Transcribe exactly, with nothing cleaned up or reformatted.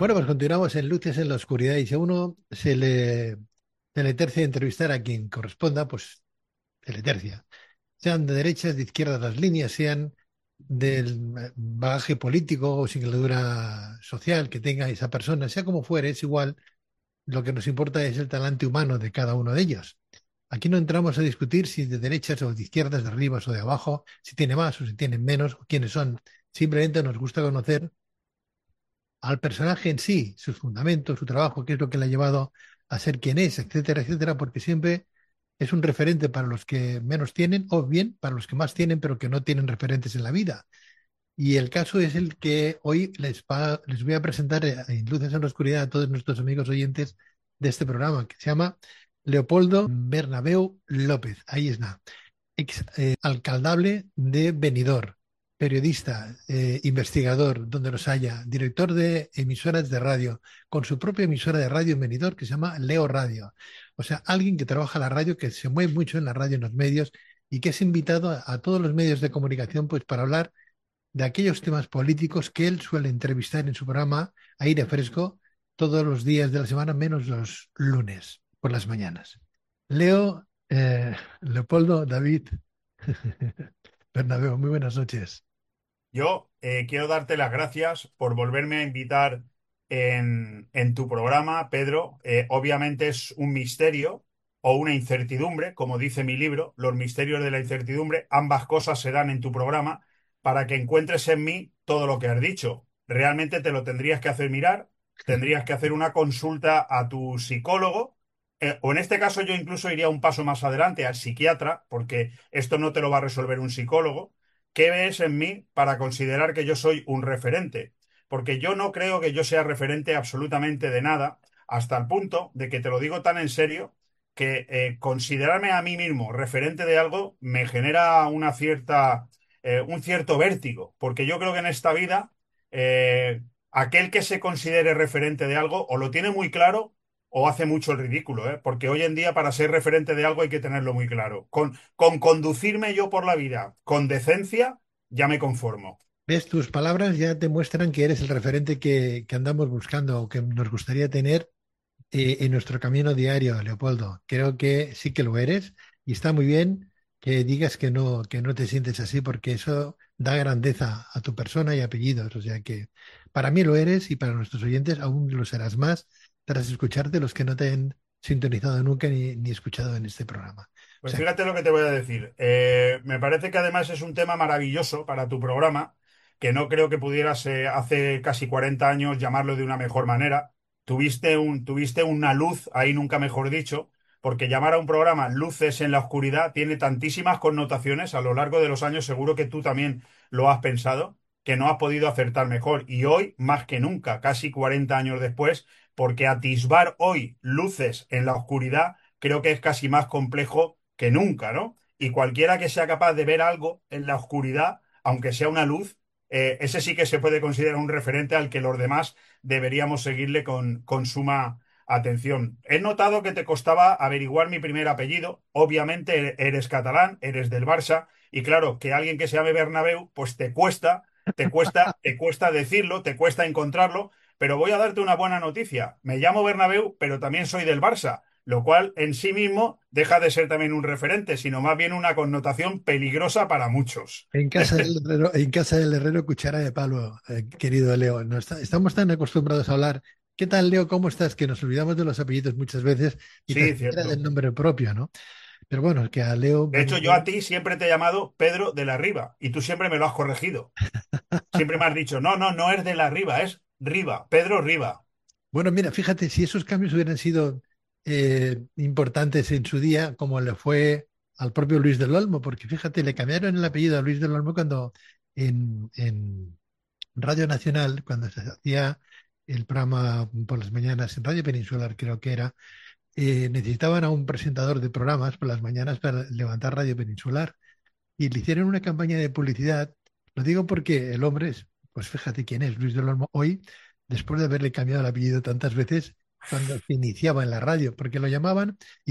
Bueno, pues continuamos en Luces en la Oscuridad y si a uno se le, se le tercia entrevistar a quien corresponda, pues se le tercia. Sean de derechas, de izquierdas las líneas, sean del bagaje político o singladura social que tenga esa persona, sea como fuere, es igual. Lo que nos importa es el talante humano de cada uno de ellos. Aquí no entramos a discutir si de derechas o de izquierdas, de arriba o de abajo, si tiene más o si tiene menos, o quiénes son. Simplemente nos gusta conocer al personaje en sí, sus fundamentos, su trabajo, qué es lo que le ha llevado a ser quien es, etcétera, etcétera, porque siempre es un referente para los que menos tienen o bien para los que más tienen, pero que no tienen referentes en la vida. Y el caso es el que hoy les, va- les voy a presentar eh, en Luces en la Oscuridad a todos nuestros amigos oyentes de este programa, que se llama Leopoldo Bernabéu López. Ahí está, ex eh, alcaldable de Benidorm, periodista, eh, investigador, donde los haya, director de emisoras de radio, con su propia emisora de radio en Benidorm que se llama Leo Radio. O sea, alguien que trabaja la radio, que se mueve mucho en la radio, en los medios, y que es invitado a, a todos los medios de comunicación pues para hablar de aquellos temas políticos que él suele entrevistar en su programa Aire Fresco todos los días de la semana, menos los lunes por las mañanas. Leo, eh, Leopoldo, David, Bernabéu, muy buenas noches. Yo eh, quiero darte las gracias por volverme a invitar en, en tu programa, Pedro. Eh, obviamente es un misterio o una incertidumbre, como dice mi libro, Los misterios de la incertidumbre. Ambas cosas se dan en tu programa para que encuentres en mí todo lo que has dicho. Realmente te lo tendrías que hacer mirar, tendrías que hacer una consulta a tu psicólogo, eh, o en este caso yo incluso iría un paso más adelante al psiquiatra, porque esto no te lo va a resolver un psicólogo. ¿Qué ves en mí para considerar que yo soy un referente? Porque yo no creo que yo sea referente absolutamente de nada, hasta el punto de que te lo digo tan en serio, que eh, considerarme a mí mismo referente de algo me genera una cierta, eh, un cierto vértigo, porque yo creo que en esta vida eh, aquel que se considere referente de algo o lo tiene muy claro o hace mucho el ridículo, ¿eh? Porque hoy en día para ser referente de algo hay que tenerlo muy claro. Con, con conducirme yo por la vida con decencia, ya me conformo. ¿Ves? Tus palabras ya te muestran que eres el referente que, que andamos buscando o que nos gustaría tener eh, en nuestro camino diario, Leopoldo. Creo que sí que lo eres y está muy bien que digas que no, que no te sientes así porque eso da grandeza a tu persona y apellidos. O sea que para mí lo eres y para nuestros oyentes aún lo serás más tras escucharte los que no te han sintonizado nunca ni, ni escuchado en este programa. O Pues sea que fíjate lo que te voy a decir. Eh, me parece que además es un tema maravilloso para tu programa, que no creo que pudieras eh, hace casi cuarenta años llamarlo de una mejor manera. Tuviste un, tuviste una luz, ahí nunca mejor dicho, porque llamar a un programa Luces en la Oscuridad tiene tantísimas connotaciones a lo largo de los años, seguro que tú también lo has pensado, que no has podido acertar mejor. Y hoy, más que nunca, casi cuarenta años después, porque atisbar hoy luces en la oscuridad creo que es casi más complejo que nunca, ¿no? Y cualquiera que sea capaz de ver algo en la oscuridad, aunque sea una luz, eh, ese sí que se puede considerar un referente al que los demás deberíamos seguirle con, con suma atención. He notado que te costaba averiguar mi primer apellido. Obviamente eres catalán, eres del Barça, y claro, que alguien que se llame Bernabéu, pues te cuesta, te cuesta, te cuesta decirlo, te cuesta encontrarlo, pero voy a darte una buena noticia. Me llamo Bernabéu, pero también soy del Barça, lo cual en sí mismo deja de ser también un referente, sino más bien una connotación peligrosa para muchos. en casa del herrero, en casa del herrero, cuchara de palo, eh, querido Leo. No está- estamos tan acostumbrados a hablar. ¿Qué tal, Leo? ¿Cómo estás? Que nos olvidamos de los apellidos muchas veces y tan Sí, siquiera del cierto. nombre propio, ¿no? Pero bueno, es que a Leo De hecho, yo a Bernabéu. ti siempre te he llamado Pedro de la Riva y tú siempre me lo has corregido. Siempre me has dicho, no, no, no es de la Riva, es Riva, Pedro Riva. Bueno, mira, fíjate, si esos cambios hubieran sido eh, importantes en su día, como le fue al propio Luis del Olmo, porque fíjate, le cambiaron el apellido a Luis del Olmo cuando en, en Radio Nacional, cuando se hacía el programa por las mañanas en Radio Peninsular, creo que era, eh, necesitaban a un presentador de programas por las mañanas para levantar Radio Peninsular y le hicieron una campaña de publicidad. Lo digo porque el hombre, es, pues fíjate quién es, Luis del Olmo, hoy, después de haberle cambiado el apellido tantas veces, cuando se iniciaba en la radio, porque lo llamaban